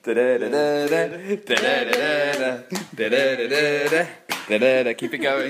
Keep it going.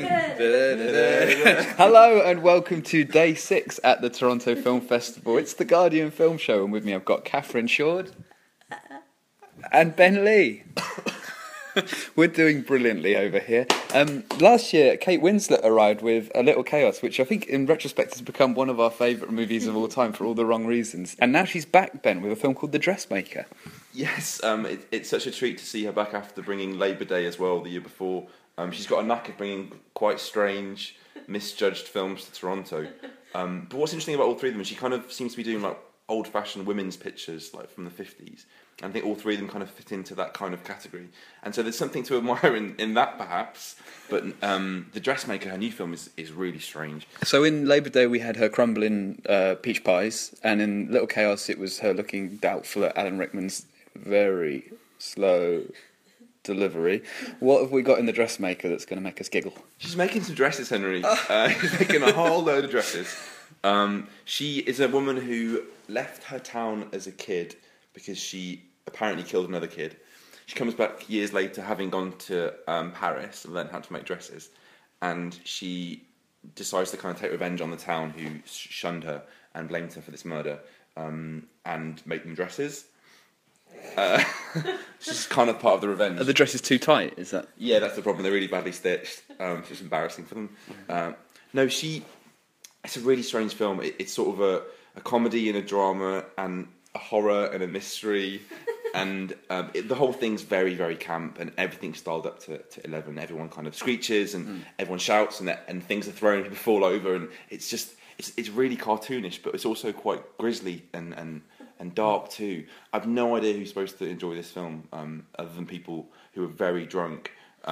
Hello and welcome to day 6 at the Toronto Film Festival. It's the Guardian Film Show, and with me I've got Catherine Shord and Ben Lee. We're doing brilliantly over here. Last year, Kate Winslet arrived with A Little Chaos, which I think in retrospect has become one of our favourite movies of all time for all the wrong reasons. And now she's back, Ben, with a film called The Dressmaker. Yes, it's such a treat to see her back after bringing Labour Day as well the year before. She's got a knack of bringing quite strange, misjudged films to Toronto. But what's interesting about all three of them is she kind of seems to be doing like old-fashioned women's pictures, like from the 50s. And I think all three of them kind of fit into that kind of category. And so there's something to admire in that, perhaps. But The Dressmaker, her new film, is really strange. So in Labour Day we had her crumbling peach pies, and in Little Chaos it was her looking doubtful at Alan Rickman's very slow delivery. What have we got in The Dressmaker that's going to make us giggle? She's making some dresses, Henry. She's making a whole load of dresses. She is a woman who left her town as a kid because she apparently killed another kid. She comes back years later, having gone to Paris and learned how to make dresses, and she decides to kind of take revenge on the town who shunned her and blamed her for this murder, and make them dresses. She's kind of part of the revenge. Are the dresses too tight? Is that? Yeah, that's the problem. They're really badly stitched. It's just embarrassing for them. It's a really strange film. It's sort of a comedy and a drama and a horror and a mystery, and the whole thing's very, very camp, and everything's styled up to 11. Everyone kind of screeches and everyone shouts, and things are thrown, people fall over, and it's really cartoonish, but it's also quite grisly and dark too. I've no idea who's supposed to enjoy this film, other than people who are very drunk.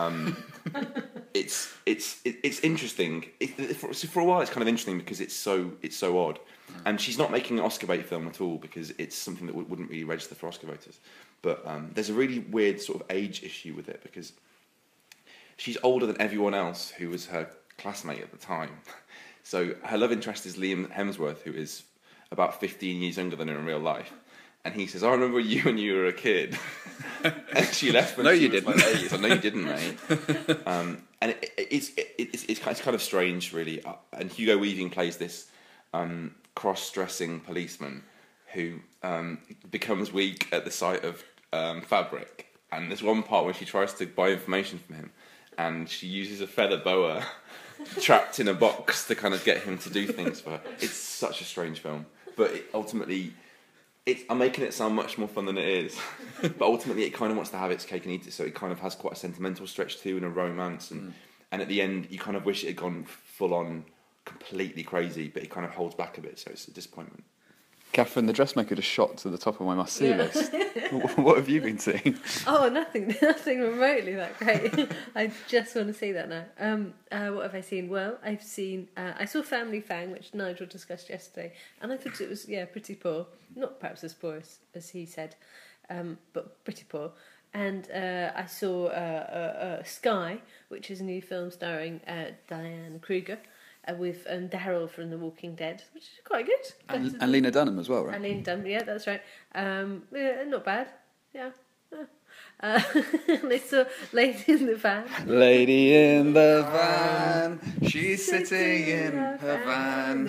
It's interesting. For a while, it's kind of interesting because it's so odd, and she's not making an Oscar bait film at all because it's something that wouldn't really register for Oscar voters. But there's a really weird sort of age issue with it because she's older than everyone else who was her classmate at the time. So her love interest is Liam Hemsworth, who is about 15 years younger than her in real life. And he says, "I remember you when you were a kid." And she left when she was like 8. So, no, you didn't, mate. And it's kind of strange, really. And Hugo Weaving plays this cross-dressing policeman who becomes weak at the sight of fabric. And there's one part where she tries to buy information from him, and she uses a feather boa trapped in a box to kind of get him to do things for her. It's such a strange film. But ultimately... I'm making it sound much more fun than it is, but ultimately it kind of wants to have its cake and eat it, so it kind of has quite a sentimental stretch too and a romance, and at the end you kind of wish it had gone full on completely crazy, but it kind of holds back a bit, so it's a disappointment. Catherine, The Dressmaker just shot to the top of my must-see list. What have you been seeing? Oh, nothing remotely that great. I just want to see that now. What have I seen? Well, I saw Family Fang, which Nigel discussed yesterday, and I thought it was pretty poor. Not perhaps as poor as he said, but pretty poor. And I saw Sky, which is a new film starring Diane Kruger. With Daryl from The Walking Dead, which is quite good. And Lena Dunham as well, right? And Lena Dunham, yeah, that's right. Not bad, yeah. And I saw Lady in the Van. Lady in the van, she's sitting in her van.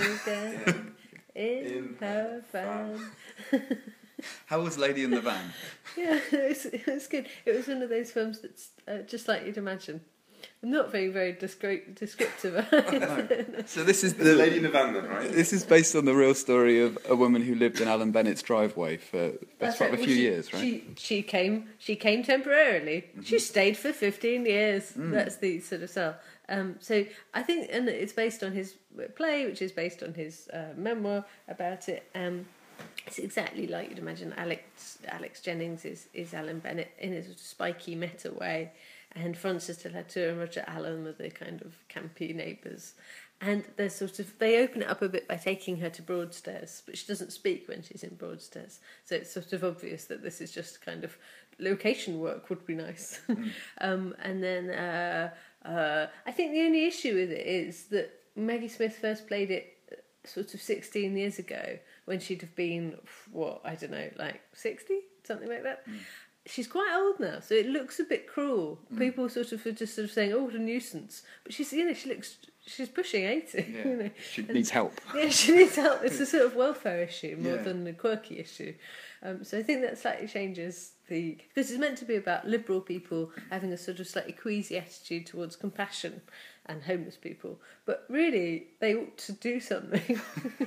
In her van. How was Lady in the Van? Yeah, it was good. It was one of those films that's just like you'd imagine. I'm not very descriptive. No. So this is the Lady in the Van, then, right? This is based on the real story of a woman who lived in Alan Bennett's driveway for a few years, right? She came temporarily. Mm-hmm. She stayed for 15 years. That's the sort of sell. So I think, and it's based on his play, which is based on his memoir about it. It's exactly like you'd imagine. Alex Jennings is Alan Bennett in a sort of spiky meta way. And Frances de la Tour and Roger Allen were the kind of campy neighbours. And they open it up a bit by taking her to Broadstairs, but she doesn't speak when she's in Broadstairs. So it's sort of obvious that this is just kind of location work would be nice. And then I think the only issue with it is that Maggie Smith first played it sort of 16 years ago when she'd have been, like 60, something like that. she's quite old now, so it looks a bit cruel. People sort of are just sort of saying, "Oh, what a nuisance," but she's she's pushing 80. Yeah. You know, She needs help. Yeah, she needs help. It's a sort of welfare issue more Yeah. than a quirky issue. So I think that slightly changes because it's meant to be about liberal people having a sort of slightly queasy attitude towards compassion and homeless people, but really they ought to do something.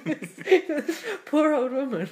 Poor old woman,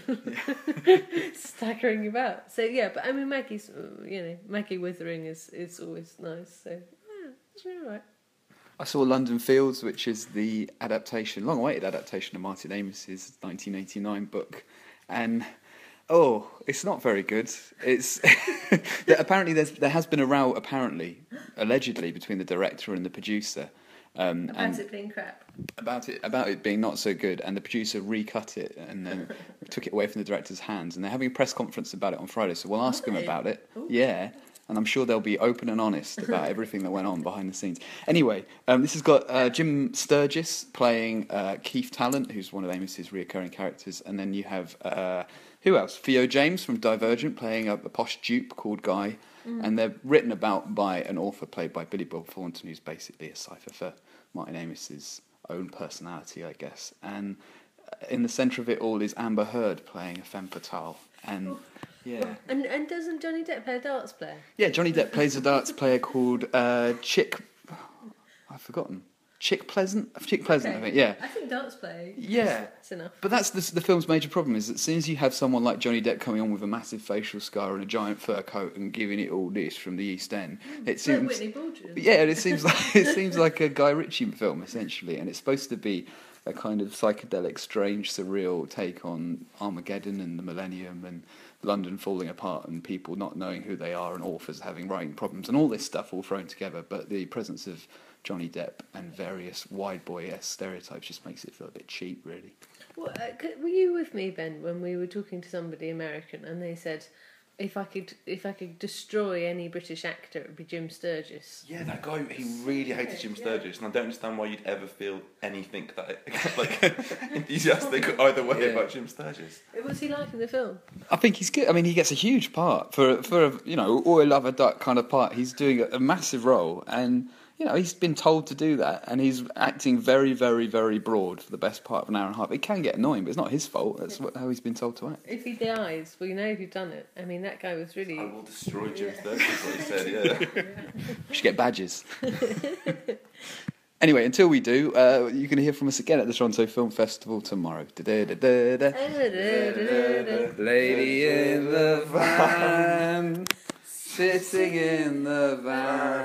staggering about. So yeah, but I mean Maggie Withering is always nice. So yeah, it's all right. I saw London Fields, which is the long-awaited adaptation of Martin Amis's 1989 book, and it's not very good. It's apparently there has been a row, allegedly, between the director and the producer. About it being crap. About it being not so good, and the producer recut it and then took it away from the director's hands, and they're having a press conference about it on Friday, so we'll ask them about it. Ooh. Yeah, and I'm sure they'll be open and honest about everything that went on behind the scenes. Anyway, this has got Jim Sturgis playing Keith Talent, who's one of Amos's reoccurring characters, and then you have who else? Theo James from Divergent playing a posh dupe called Guy, and they're written about by an author played by Billy Bob Thornton, who's basically a cipher for Martin Amis's own personality, I guess. And in the centre of it all is Amber Heard playing a femme fatale. And yeah. And doesn't Johnny Depp play a darts player? Yeah, Johnny Depp plays a darts player called Chick... I've forgotten. Chick Pleasant, I think, yeah. I think darts player. Yeah. That's enough. But that's the film's major problem, is that as soon as you have someone like Johnny Depp coming on with a massive facial scar and a giant fur coat and giving it all this from the East End, it seems... Like Whitney Baldwin. Yeah, it seems like a Guy Ritchie film, essentially, and it's supposed to be a kind of psychedelic, strange, surreal take on Armageddon and the Millennium and London falling apart and people not knowing who they are and authors having writing problems and all this stuff all thrown together. But the presence of Johnny Depp and various wide boy-esque stereotypes just makes it feel a bit cheap, really. Well, were you with me, Ben, when we were talking to somebody American and they said, if I could destroy any British actor, it would be Jim Sturgis. Yeah, that guy, he really hated Jim Sturgis, and I don't understand why you'd ever feel anything enthusiastic either way about Jim Sturgis. What's he like in the film? I think he's good. I mean, he gets a huge part for a all I love a duck kind of part. He's doing a massive role, and he's been told to do that, and he's acting very, very, very broad for the best part of an hour and a half. It can get annoying, but it's not his fault. That's how he's been told to act. If he dies, well, you know who've done it. I mean, that guy was really... I will destroy Jim Sturgis, what he said, yeah. We should get badges. Anyway, until we do, you're going to hear from us again at the Toronto Film Festival tomorrow. Lady in the van, sitting in the van.